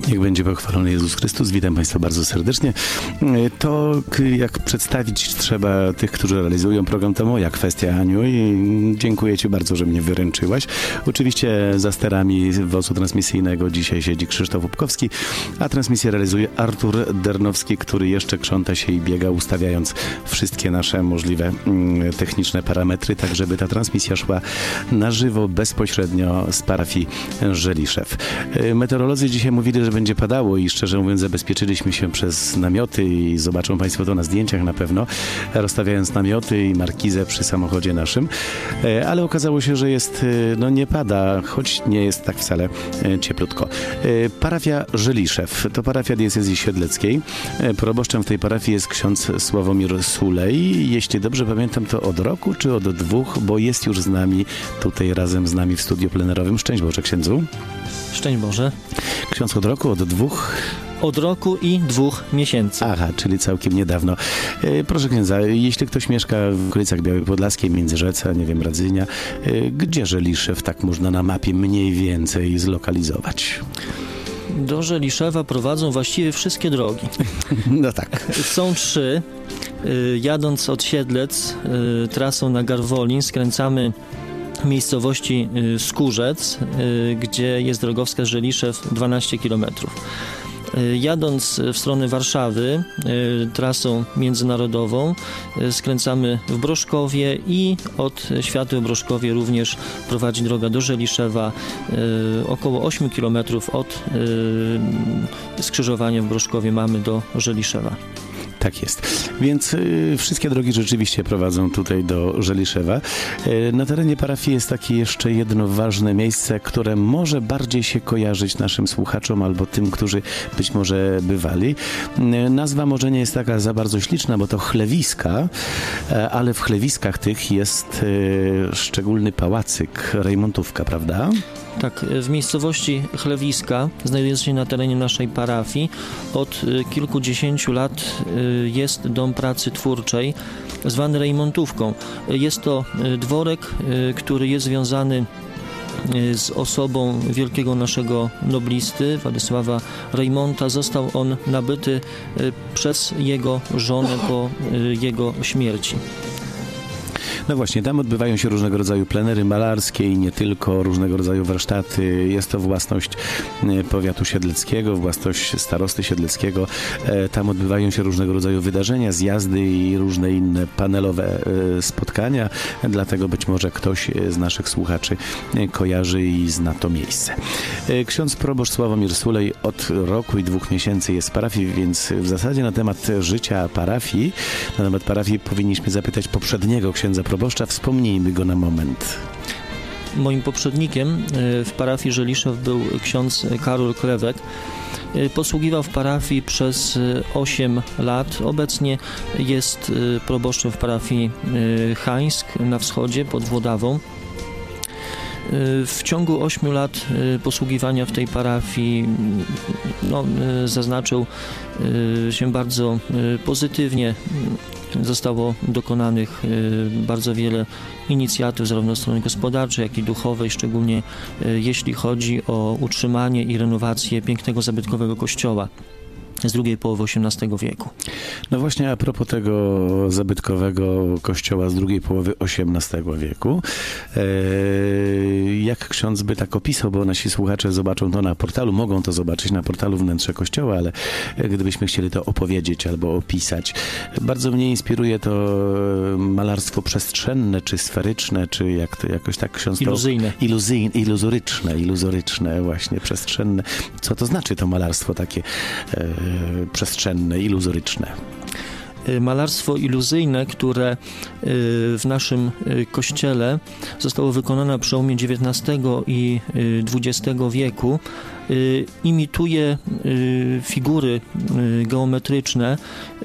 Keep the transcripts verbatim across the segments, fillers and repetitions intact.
Niech będzie pochwalony Jezus Chrystus. Witam Państwa bardzo serdecznie. To, jak przedstawić trzeba tych, którzy realizują program, to moja kwestia, Aniu, i dziękuję Ci bardzo, że mnie wyręczyłaś. Oczywiście za sterami wozu transmisyjnego dzisiaj siedzi Krzysztof Łupkowski, a transmisję realizuje Artur Dernowski, który jeszcze krząta się i biega, ustawiając wszystkie nasze możliwe mm, techniczne parametry, tak żeby ta transmisja szła na żywo, bezpośrednio z parafii Żeliszew. Meteorolodzy dzisiaj mówili, że będzie padało i szczerze mówiąc zabezpieczyliśmy się przez namioty i zobaczą Państwo to na zdjęciach na pewno, rozstawiając namioty i markizę przy samochodzie naszym, ale okazało się, że jest, no nie pada, choć nie jest tak wcale cieplutko. Parafia Żeliszew to parafia diecezji siedleckiej. Proboszczem w tej parafii jest ksiądz Sławomir Sulej. Jeśli dobrze pamiętam, to od roku czy od dwóch, bo jest już z nami tutaj razem z nami w studiu plenerowym. Szczęść Boże, księdzu. Szczęść Boże. Ksiądz od roku, od dwóch? Od roku i dwóch miesięcy. Aha, czyli całkiem niedawno. E, proszę księdza, jeśli ktoś mieszka w okolicach Białej Podlaskiej, Międzyrzeca, nie wiem, Radzynia, e, gdzie Żeliszew tak można na mapie mniej więcej zlokalizować? Do Żeliszewa prowadzą właściwie wszystkie drogi. No tak. Są trzy. Jadąc od Siedlec trasą na Garwolin skręcamy w miejscowości Skórzec, gdzie jest drogowskaz Żeliszew dwanaście kilometrów. Jadąc w stronę Warszawy trasą międzynarodową skręcamy w Broszkowie i od Światły Broszkowie również prowadzi droga do Żeliszewa około osiem kilometrów od skrzyżowania w Broszkowie mamy do Żeliszewa. Tak jest. Więc y, wszystkie drogi rzeczywiście prowadzą tutaj do Żeliszewa. Y, na terenie parafii jest takie jeszcze jedno ważne miejsce, które może bardziej się kojarzyć naszym słuchaczom albo tym, którzy być może bywali. Y, nazwa może nie jest taka za bardzo śliczna, bo to Chlewiska, y, ale w Chlewiskach tych jest y, szczególny pałacyk, Rejmontówka, prawda? Tak, w miejscowości Chlewiska, znajdując się na terenie naszej parafii, od kilkudziesięciu lat jest dom pracy twórczej, zwany Rejmontówką. Jest to dworek, który jest związany z osobą wielkiego naszego noblisty, Władysława Rejmonta. Został on nabyty przez jego żonę po jego śmierci. No właśnie, tam odbywają się różnego rodzaju plenery malarskie i nie tylko, różnego rodzaju warsztaty. Jest to własność powiatu siedleckiego, własność starosty siedleckiego. Tam odbywają się różnego rodzaju wydarzenia, zjazdy i różne inne panelowe spotkania. Dlatego być może ktoś z naszych słuchaczy kojarzy i zna to miejsce. Ksiądz proboszcz Sławomir Sulej od roku i dwóch miesięcy jest w parafii, więc w zasadzie na temat życia parafii, na temat parafii powinniśmy zapytać poprzedniego księdza proboszcza. Wspomnijmy go na moment. Moim poprzednikiem w parafii Żeliszew był ksiądz Karol Krewek. Posługiwał w parafii przez osiem lat. Obecnie jest proboszczem w parafii Hańsk na wschodzie pod Włodawą. W ciągu ośmiu lat posługiwania w tej parafii no, zaznaczył się bardzo pozytywnie. Zostało dokonanych bardzo wiele inicjatyw zarówno strony gospodarczej, jak i duchowej, szczególnie jeśli chodzi o utrzymanie i renowację pięknego, zabytkowego kościoła z drugiej połowy osiemnastego wieku. No właśnie a propos tego zabytkowego kościoła z drugiej połowy osiemnastego wieku, e, jak ksiądz by tak opisał, bo nasi słuchacze zobaczą to na portalu, mogą to zobaczyć na portalu Wnętrze Kościoła, ale gdybyśmy chcieli to opowiedzieć albo opisać, bardzo mnie inspiruje to malarstwo przestrzenne, czy sferyczne, czy jak to jakoś tak ksiądz Iluzyjne. To, iluzyjne. Iluzoryczne, iluzoryczne właśnie, przestrzenne. Co to znaczy to malarstwo takie e, przestrzenne, iluzoryczne? Malarstwo iluzyjne, które w naszym kościele zostało wykonane na przełomie dziewiętnastego i dwudziestego wieku, imituje figury geometryczne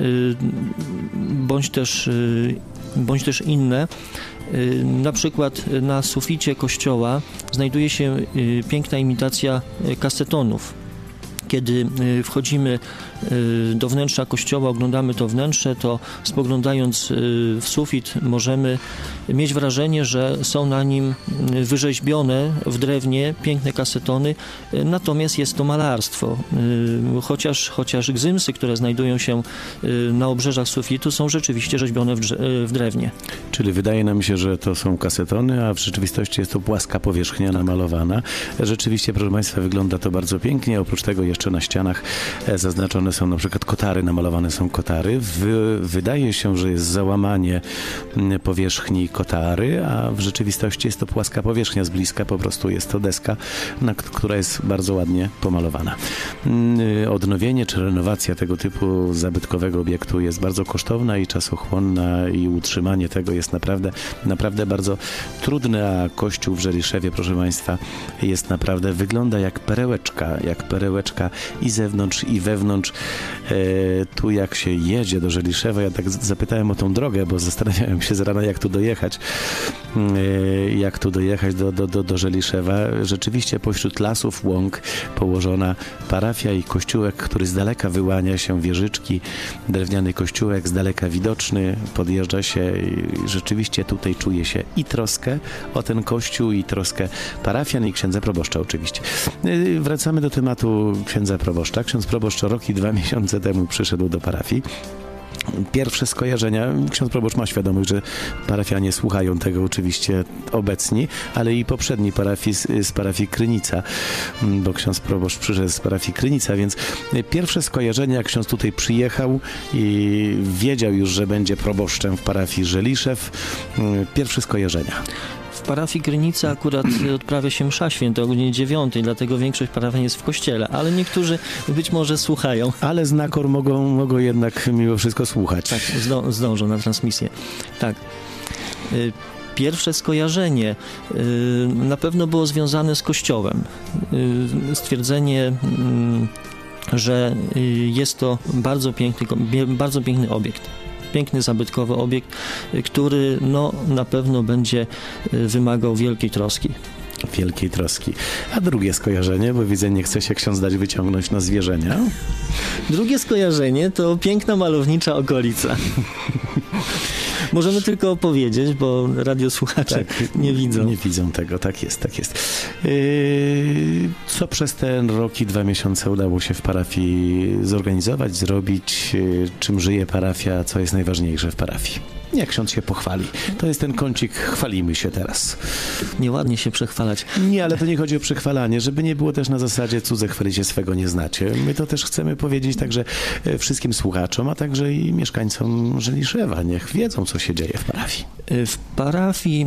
bądź też, bądź też inne. Na przykład na suficie kościoła znajduje się piękna imitacja kasetonów. Kiedy wchodzimy do wnętrza kościoła, oglądamy to wnętrze, to spoglądając w sufit możemy mieć wrażenie, że są na nim wyrzeźbione w drewnie piękne kasetony, natomiast jest to malarstwo. Chociaż, chociaż gzymsy, które znajdują się na obrzeżach sufitu, są rzeczywiście rzeźbione w, w drewnie. Czyli wydaje nam się, że to są kasetony, a w rzeczywistości jest to płaska powierzchnia namalowana. Rzeczywiście, proszę Państwa, wygląda to bardzo pięknie. Oprócz tego jeszcze na ścianach zaznaczone są na przykład kotary, namalowane są kotary. Wy, wydaje się, że jest załamanie powierzchni kotary, a w rzeczywistości jest to płaska powierzchnia. Z bliska po prostu jest to deska, na, która jest bardzo ładnie pomalowana. Odnowienie czy renowacja tego typu zabytkowego obiektu jest bardzo kosztowna i czasochłonna i utrzymanie tego jest naprawdę, naprawdę bardzo trudne, a kościół w Żeliszewie, proszę Państwa, jest naprawdę, wygląda jak perełeczka, jak perełeczka i zewnątrz, i wewnątrz. E, tu jak się jedzie do Żeliszewa, ja tak zapytałem o tą drogę, bo zastanawiałem się z rana, jak tu dojechać, e, jak tu dojechać do, do, do, do Żeliszewa. Rzeczywiście pośród lasów, łąk położona parafia i kościółek, który z daleka wyłania się, wieżyczki, drewniany kościółek, z daleka widoczny, podjeżdża się i rzeczywiście tutaj czuje się i troskę o ten kościół, i troskę parafian i księdza proboszcza oczywiście. Wracamy do tematu księdza proboszcza. Ksiądz proboszcz rok i dwa miesiące temu przyszedł do parafii. Pierwsze skojarzenia, ksiądz proboszcz ma świadomość, że parafianie słuchają tego oczywiście obecni, ale i poprzedni parafii z, z parafii Krynica, bo ksiądz proboszcz przyszedł z parafii Krynica, więc pierwsze skojarzenia, jak ksiądz tutaj przyjechał i wiedział już, że będzie proboszczem w parafii Żeliszew, pierwsze skojarzenia. W parafii Krynica akurat odprawia się msza święta o godzinie dziewiątej, dlatego większość parafian jest w kościele, ale niektórzy być może słuchają. Ale z nakor mogą, mogą jednak mimo wszystko słuchać. Tak, zdą, zdążą na transmisję. Tak. Pierwsze skojarzenie na pewno było związane z kościołem. Stwierdzenie, że jest to bardzo piękny, bardzo piękny obiekt. Piękny, zabytkowy obiekt, który no, na pewno będzie wymagał wielkiej troski. Wielkiej troski. A drugie skojarzenie, bo widzę, nie chce się ksiądz dać wyciągnąć na zwierzenia. Drugie skojarzenie to piękna, malownicza okolica. Możemy tylko opowiedzieć, bo radiosłuchacze tak, nie widzą. Nie widzą tego, tak jest, tak jest. Yy, co przez ten rok i dwa miesiące udało się w parafii zorganizować, zrobić? Yy, czym żyje parafia? Co jest najważniejsze w parafii? Niech ksiądz się pochwali. To jest ten kącik, chwalimy się teraz. Nieładnie się przechwalać. Nie, ale to nie chodzi o przechwalanie, żeby nie było też na zasadzie cudze chwalicie, swego nie znacie. My to też chcemy powiedzieć także wszystkim słuchaczom, a także i mieszkańcom Żeliszewa. Niech wiedzą, co się dzieje w parafii. W parafii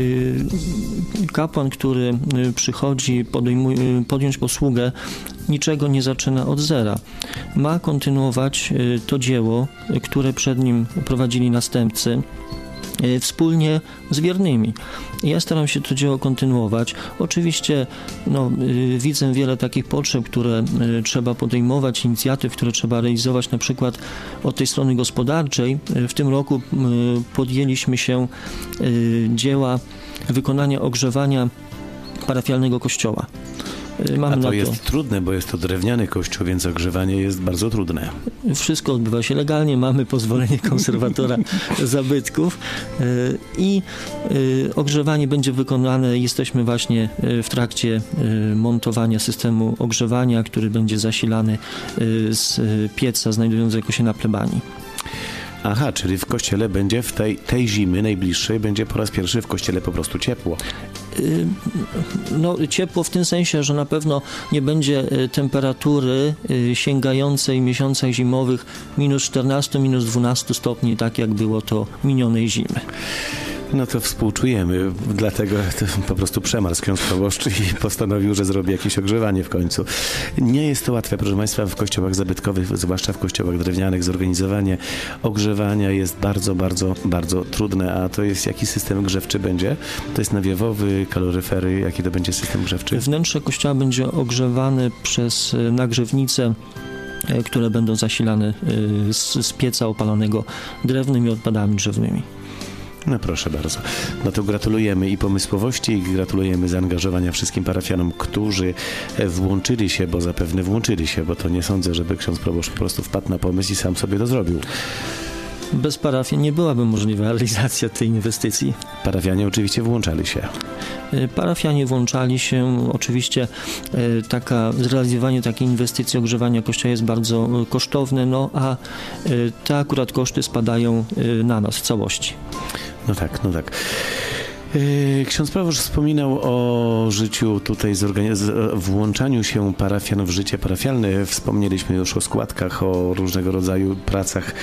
kapłan, który przychodzi podejmuj, podjąć posługę, niczego nie zaczyna od zera. Ma kontynuować to dzieło, które przed nim prowadzili następcy, wspólnie z wiernymi. Ja staram się to dzieło kontynuować. Oczywiście no, widzę wiele takich potrzeb, które trzeba podejmować, inicjatyw, które trzeba realizować, na przykład od tej strony gospodarczej. W tym roku podjęliśmy się dzieła wykonania ogrzewania parafialnego kościoła. Mamy A to, to jest trudne, bo jest to drewniany kościół, więc ogrzewanie jest bardzo trudne. Wszystko odbywa się legalnie, mamy pozwolenie konserwatora zabytków i ogrzewanie będzie wykonane. Jesteśmy właśnie w trakcie montowania systemu ogrzewania, który będzie zasilany z pieca znajdującego się na plebanii. Aha, czyli w kościele będzie w tej, tej zimy najbliższej będzie po raz pierwszy w kościele po prostu ciepło. No, ciepło w tym sensie, że na pewno nie będzie temperatury sięgającej w miesiącach zimowych minus czternaście, minus dwanaście stopni, tak jak było to minionej zimy. No to współczujemy, dlatego po prostu przemarł ksiądz proboszcz i postanowił, że zrobi jakieś ogrzewanie w końcu. Nie jest to łatwe, proszę Państwa, w kościołach zabytkowych, zwłaszcza w kościołach drewnianych, zorganizowanie ogrzewania jest bardzo, bardzo, bardzo trudne. A to jest jaki system grzewczy będzie? To jest nawiewowy, kaloryfery, jaki to będzie system grzewczy? Wnętrze kościoła będzie ogrzewane przez nagrzewnice, które będą zasilane z, z pieca opalanego drewnem i odpadami drzewnymi. No proszę bardzo. No to gratulujemy i pomysłowości, i gratulujemy zaangażowania wszystkim parafianom, którzy włączyli się, bo zapewne włączyli się, bo to nie sądzę, żeby ksiądz proboszcz po prostu wpadł na pomysł i sam sobie to zrobił. Bez parafii nie byłaby możliwa realizacja tej inwestycji. Parafianie oczywiście włączali się. Parafianie włączali się. Oczywiście taka, zrealizowanie takiej inwestycji ogrzewania kościoła jest bardzo kosztowne, no a te akurat koszty spadają na nas w całości. No tak, no tak. Ksiądz proboszcz wspominał o życiu tutaj, zorganiz- włączaniu się parafian w życie parafialne. Wspomnieliśmy już o składkach, o różnego rodzaju pracach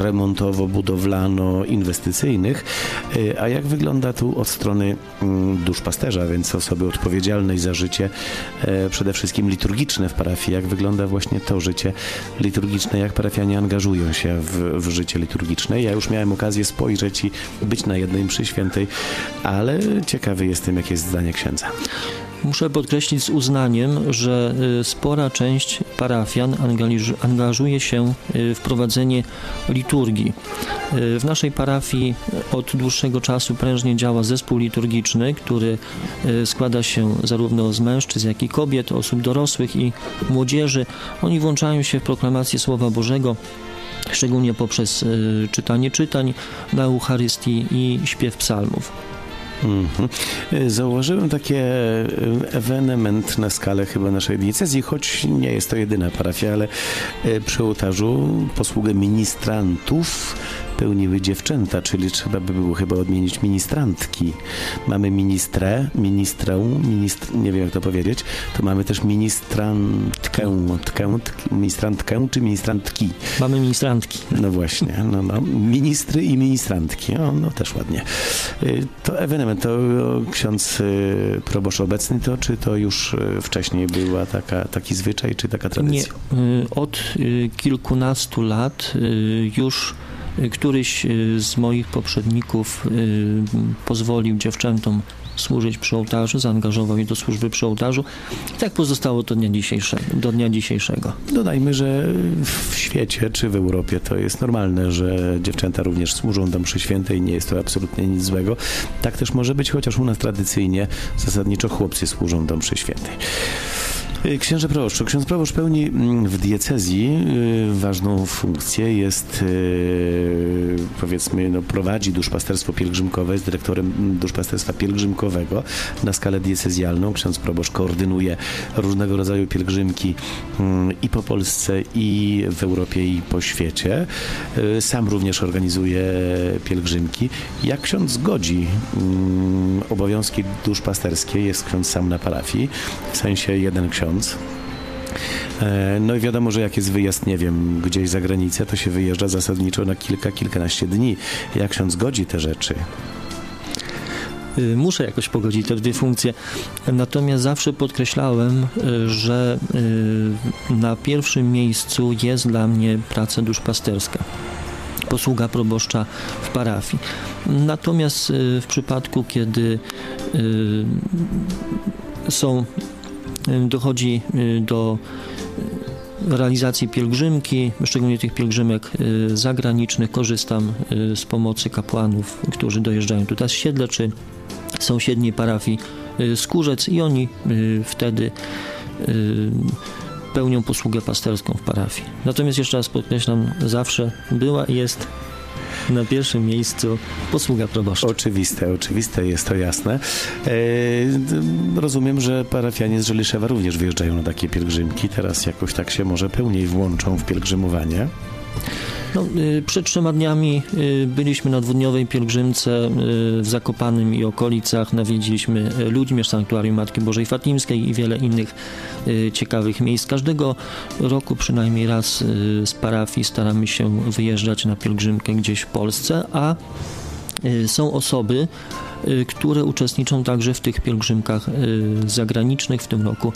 remontowo-budowlano-inwestycyjnych. A jak wygląda tu od strony duszpasterza, więc osoby odpowiedzialnej za życie, przede wszystkim liturgiczne w parafii? Jak wygląda właśnie to życie liturgiczne? Jak parafianie angażują się w, w życie liturgiczne? Ja już miałem okazję spojrzeć i być na jednej mszy świętej, a ale ciekawy jestem, jakie jest zdanie księdza. Muszę podkreślić z uznaniem, że spora część parafian angażuje się w prowadzenie liturgii. W naszej parafii od dłuższego czasu prężnie działa zespół liturgiczny, który składa się zarówno z mężczyzn, jak i kobiet, osób dorosłych i młodzieży. Oni włączają się w proklamację Słowa Bożego, szczególnie poprzez czytanie czytań na Eucharystii i śpiew psalmów. Mm-hmm. Zauważyłem takie ewenement na skalę chyba naszej diecezji, choć nie jest to jedyna parafia, ale przy ołtarzu posługę ministrantów pełniły dziewczęta, czyli trzeba by było chyba odmienić ministrantki. Mamy ministrę, ministrę, ministr, nie wiem jak to powiedzieć, to mamy też ministrantkę, tkę, ministrantkę czy ministrantki? Mamy ministrantki. No właśnie, no, no. Ministry i ministrantki, o, no też ładnie. To ewenement, to ksiądz proboszcz obecny, to czy to już wcześniej była taka, taki zwyczaj, czy taka tradycja? Nie, od kilkunastu lat już któryś z moich poprzedników pozwolił dziewczętom służyć przy ołtarzu, zaangażował je do służby przy ołtarzu i tak pozostało do dnia dzisiejszego. Do dnia dzisiejszego. Dodajmy, że w świecie czy w Europie to jest normalne, że dziewczęta również służą do mszy świętej, nie jest to absolutnie nic złego. Tak też może być, chociaż u nas tradycyjnie zasadniczo chłopcy służą do mszy świętej. Księże proboszczu, ksiądz proboszcz pełni w diecezji ważną funkcję, jest, powiedzmy, no, prowadzi duszpasterstwo pielgrzymkowe, jest dyrektorem duszpasterstwa pielgrzymkowego na skalę diecezjalną. Ksiądz proboszcz koordynuje różnego rodzaju pielgrzymki i po Polsce, i w Europie, i po świecie. Sam również organizuje pielgrzymki. Jak ksiądz godzi obowiązki duszpasterskie, jest ksiądz sam na parafii, w sensie jeden ksiądz. No i wiadomo, że jak jest wyjazd, nie wiem, gdzieś za granicę, to się wyjeżdża zasadniczo na kilka, kilkanaście dni. Jak ksiądz godzi te rzeczy? Muszę jakoś pogodzić te dwie funkcje. Natomiast zawsze podkreślałem, że na pierwszym miejscu jest dla mnie praca duszpasterska, posługa proboszcza w parafii. Natomiast w przypadku, kiedy są dochodzi do realizacji pielgrzymki, szczególnie tych pielgrzymek zagranicznych, korzystam z pomocy kapłanów, którzy dojeżdżają tutaj z Siedle czy sąsiedniej parafii Skórzec i oni wtedy pełnią posługę pasterską w parafii. Natomiast jeszcze raz podkreślam, zawsze była i jest na pierwszym miejscu posługa proboszcza. Oczywiste, oczywiste, jest to jasne. E, rozumiem, że parafianie z Żeliszewa również wyjeżdżają na takie pielgrzymki. Teraz jakoś tak się może pełniej włączą w pielgrzymowanie. No, przed trzema dniami byliśmy na dwudniowej pielgrzymce w Zakopanem i okolicach. Nawiedziliśmy Ludźmierz, Sanktuarium Matki Bożej Fatimskiej i wiele innych ciekawych miejsc. Każdego roku przynajmniej raz z parafii staramy się wyjeżdżać na pielgrzymkę gdzieś w Polsce, a są osoby, które uczestniczą także w tych pielgrzymkach zagranicznych. W tym roku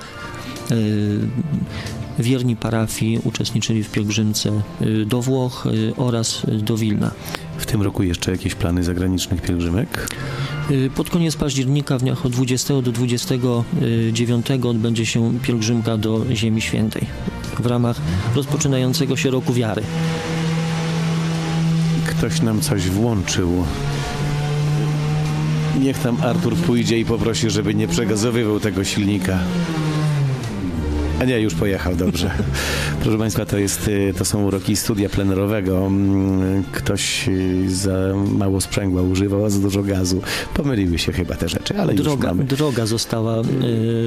wierni parafii uczestniczyli w pielgrzymce do Włoch oraz do Wilna. W tym roku jeszcze jakieś plany zagranicznych pielgrzymek? Pod koniec października, w dniach od dwudziestego do dwudziestego dziewiątego odbędzie się pielgrzymka do Ziemi Świętej w ramach rozpoczynającego się roku wiary. Ktoś nam coś włączył. Niech tam Artur pójdzie i poprosi, żeby nie przegazowywał tego silnika. A nie, już pojechał, dobrze. Proszę Państwa, to, jest, to są uroki studia plenerowego. Ktoś za mało sprzęgła używał, a za dużo gazu. Pomyliły się chyba te rzeczy, ale droga, już mamy. Droga została y,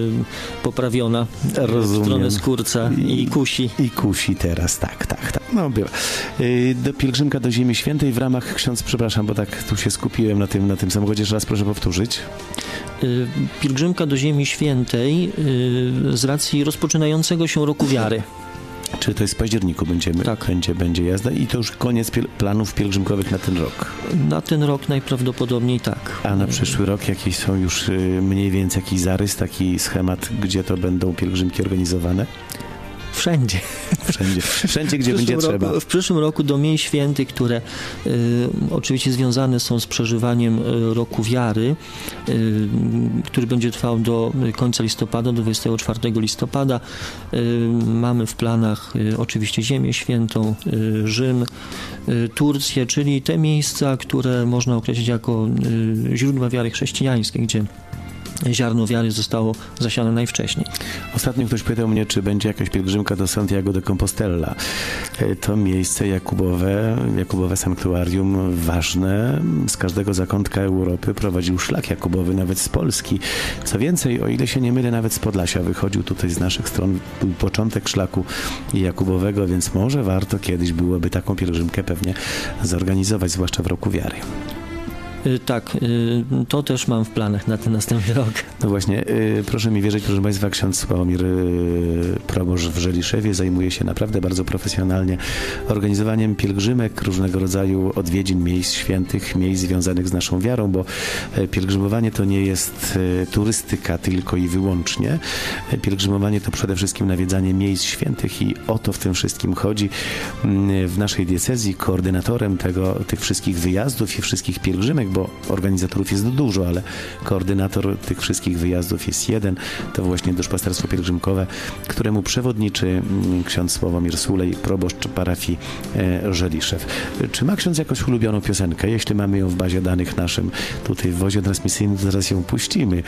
poprawiona Rozumiem. w stronę Skórca i, i kusi. I kusi teraz, tak, tak, tak. No bywa. Do pielgrzymka do Ziemi Świętej w ramach, ksiądz, przepraszam, bo tak tu się skupiłem na tym, na tym samochodzie. Jeszcze raz proszę powtórzyć. Y, pielgrzymka do Ziemi Świętej y, z racji rozpoczynającego się roku wiary. Czy to jest w październiku będziemy, tak. będzie, będzie jazda i to już koniec piel- planów pielgrzymkowych na ten rok? Na ten rok najprawdopodobniej tak. A na przyszły rok jakieś są już y, mniej więcej jakiś zarys, taki schemat, gdzie to będą pielgrzymki organizowane? Wszędzie. Wszędzie, wszędzie gdzie będzie roku, trzeba. W przyszłym roku do miejsc świętych, które y, oczywiście związane są z przeżywaniem y, roku wiary, y, który będzie trwał do końca listopada, do dwudziestego czwartego listopada. Y, mamy w planach y, oczywiście Ziemię Świętą, y, Rzym, y, Turcję, czyli te miejsca, które można określić jako y, źródła wiary chrześcijańskiej, gdzie ziarno wiary zostało zasiane najwcześniej. Ostatnio ktoś pytał mnie, czy będzie jakaś pielgrzymka do Santiago de Compostela. To miejsce jakubowe, jakubowe sanktuarium ważne. Z każdego zakątka Europy prowadził szlak jakubowy, nawet z Polski. Co więcej, o ile się nie mylę, nawet z Podlasia wychodził tutaj z naszych stron. Był początek szlaku jakubowego, więc może warto kiedyś byłoby taką pielgrzymkę pewnie zorganizować, zwłaszcza w roku wiary. Tak, to też mam w planach na ten następny rok. No właśnie, proszę mi wierzyć, proszę Państwa, ksiądz Sławomir proboszcz w Żeliszewie zajmuje się naprawdę bardzo profesjonalnie organizowaniem pielgrzymek, różnego rodzaju odwiedzin miejsc świętych, miejsc związanych z naszą wiarą, bo pielgrzymowanie to nie jest turystyka tylko i wyłącznie. Pielgrzymowanie to przede wszystkim nawiedzanie miejsc świętych i o to w tym wszystkim chodzi. W naszej diecezji koordynatorem tego, tych wszystkich wyjazdów i wszystkich pielgrzymek, bo organizatorów jest dużo, ale koordynator tych wszystkich wyjazdów jest jeden. To właśnie duszpasterstwo pielgrzymkowe, któremu przewodniczy ksiądz Sławomir Sulej, proboszcz parafii Żeliszew. Czy ma ksiądz jakąś ulubioną piosenkę? Jeśli mamy ją w bazie danych naszym tutaj w wozie transmisyjnym, to zaraz ją puścimy.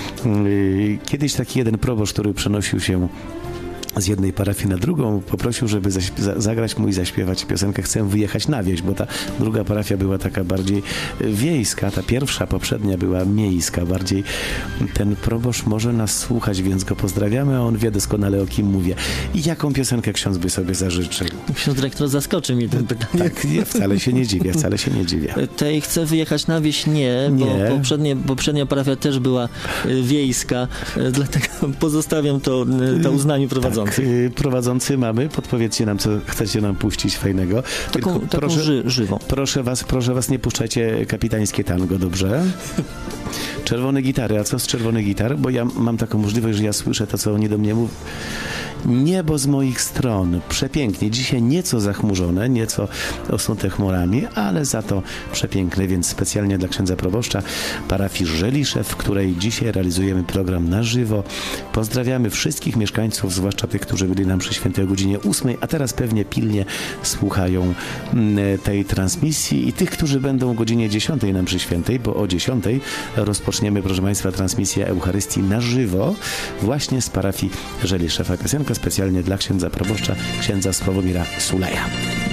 Kiedyś taki jeden proboszcz, który przenosił się z jednej parafii na drugą, poprosił, żeby zaśp- za- zagrać mu i zaśpiewać piosenkę Chcę wyjechać na wieś, bo ta druga parafia była taka bardziej wiejska, ta pierwsza, poprzednia była miejska, bardziej. Ten proboszcz może nas słuchać, więc go pozdrawiamy, a on wie doskonale, o kim mówię. I jaką piosenkę ksiądz by sobie zażyczył? Ksiądz dyrektor zaskoczy mnie tym pytaniem. Tak, ja wcale się nie dziwię, wcale się nie dziwię. Tej Chcę wyjechać na wieś nie, bo nie. Poprzednie, poprzednia parafia też była y, wiejska, y, dlatego pozostawiam to, y, to uznaniu prowadzących. Tak, prowadzący mamy, podpowiedzcie nam, co chcecie nam puścić fajnego. Taką, taką proszę, ży, żywą. Proszę was, proszę was, nie puszczajcie kapitańskie tango, dobrze? Czerwone gitary, a co z czerwonych gitar? Bo ja mam taką możliwość, że ja słyszę to, co oni do mnie mówią. Niebo z moich stron. Przepięknie. Dzisiaj nieco zachmurzone, nieco osnute chmurami, ale za to przepiękne, więc specjalnie dla księdza proboszcza parafii Żeliszew, w której dzisiaj realizujemy program na żywo. Pozdrawiamy wszystkich mieszkańców, zwłaszcza tych, którzy byli nam przy świętej o godzinie ósmej, a teraz pewnie pilnie słuchają tej transmisji i tych, którzy będą o godzinie dziesiątej nam przy świętej, bo o dziesiątej rozpoczniemy, proszę Państwa, transmisję Eucharystii na żywo właśnie z parafii Żeliszew. Piosenka specjalnie dla księdza proboszcza, księdza Sławomira Suleja.